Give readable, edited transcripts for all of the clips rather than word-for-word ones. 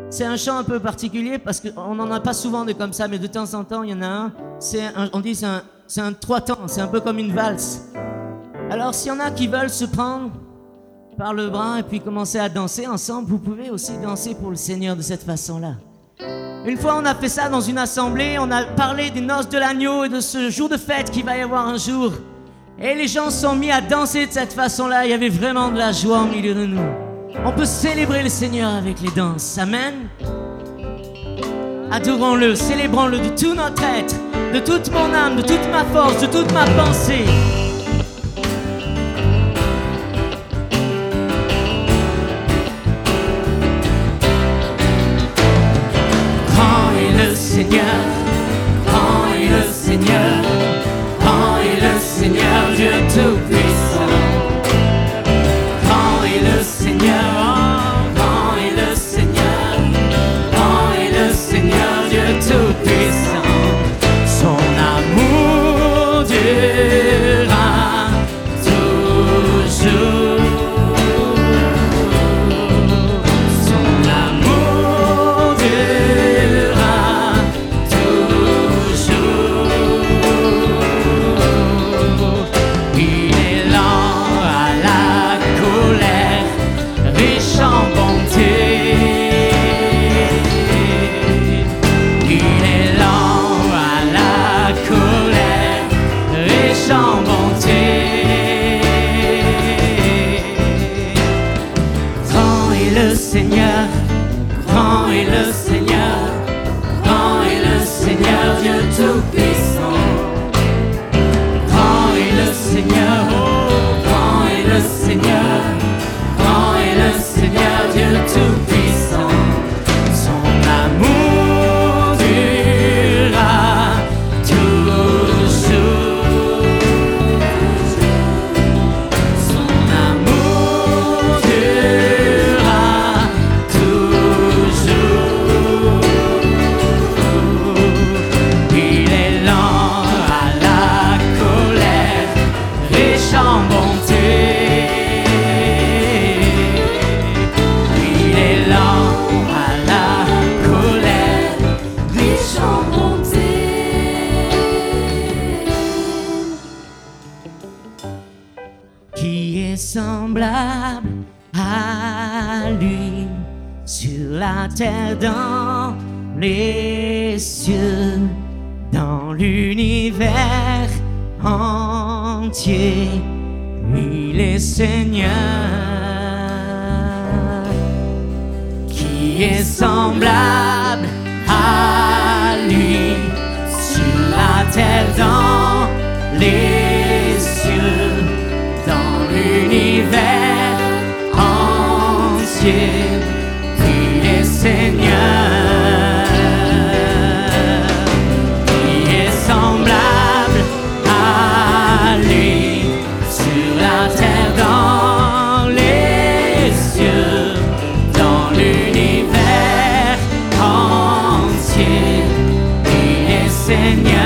C'est un chant un peu particulier parce qu'on n'en a pas souvent de comme ça, mais de temps en temps, il y en a un. On dit c'est un trois temps, c'est un peu comme une valse. Alors, s'il y en a qui veulent se prendre par le bras et puis commencer à danser ensemble, vous pouvez aussi danser pour le Seigneur de cette façon-là. Une fois, on a fait ça dans une assemblée, on a parlé des noces de l'agneau et de ce jour de fête qu'il va y avoir un jour. Et les gens se sont mis à danser de cette façon-là, il y avait vraiment de la joie au milieu de nous. On peut célébrer le Seigneur avec les danses. Amen. Adorons-le, célébrons-le de tout notre être, de toute mon âme, de toute ma force, de toute ma pensée. Grand est le Seigneur, grand est le Seigneur, grand est le Seigneur, Dieu Tout-Puissant. Grand est le Seigneur, grand est le Seigneur, grand est le Seigneur, Dieu Tout-Puissant. Son amour durera toujours. Son amour durera toujours. Il est lent à la colère, riche en bonté. Il est lent à la colère, riche en bonté. Grand est le Seigneur, grand est le Seigneur, grand est le Seigneur, Dieu Tout-Puissant. Grand est le Seigneur, oh, grand est le Seigneur, grand est le Seigneur, Dieu Tout-Puissant. Son amour durera toujours. Son amour durera toujours. Il est lent à la colère, riche en bonté. Il est lent à la colère, riche en bonté. Qui est semblable à lui sur la terre, dans les cieux, dans l'univers entier? Il est Seigneur. Qui est semblable à lui sur la terre, dans les cieux, dans l'univers entier? Il est Seigneur. Qui est semblable à lui sur la terre, dans les cieux, dans l'univers entier? Il est Seigneur.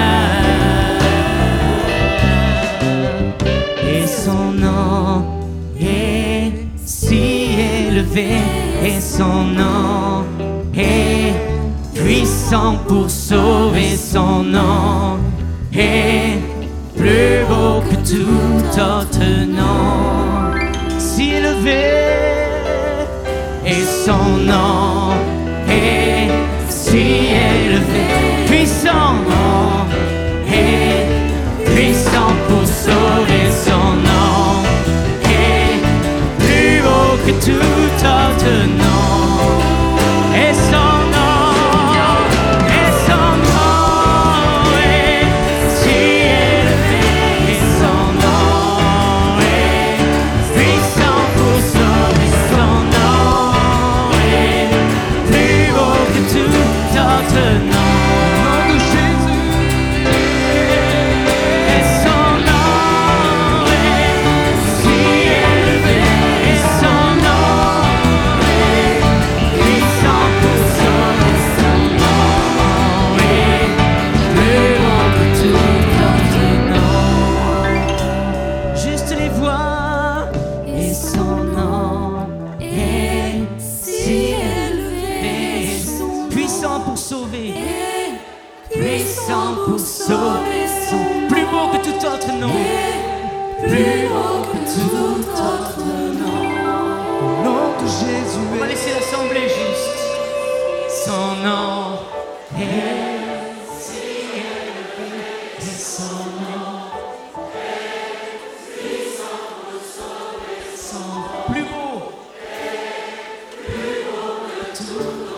Et son nom est si élevé, et son nom est puissant pour sauver. Son nom est plus beau que tout autre nom. Si élevé, et son nom est si élevé, puissant est puissant pour sauver. Son nom est plus beau que tout autre nom. Et son nom, et son nom est si élevé, et son nom est puissant pour sauver. Son nom est plus beau que tout autre nom. Au nom de Jésus. puissant pour sauver, plus beau que tout autre nom, plus beau que tout autre nom. Au nom de Jésus. On va laisser l'assemblée juste. Son nom est plus beau que tout.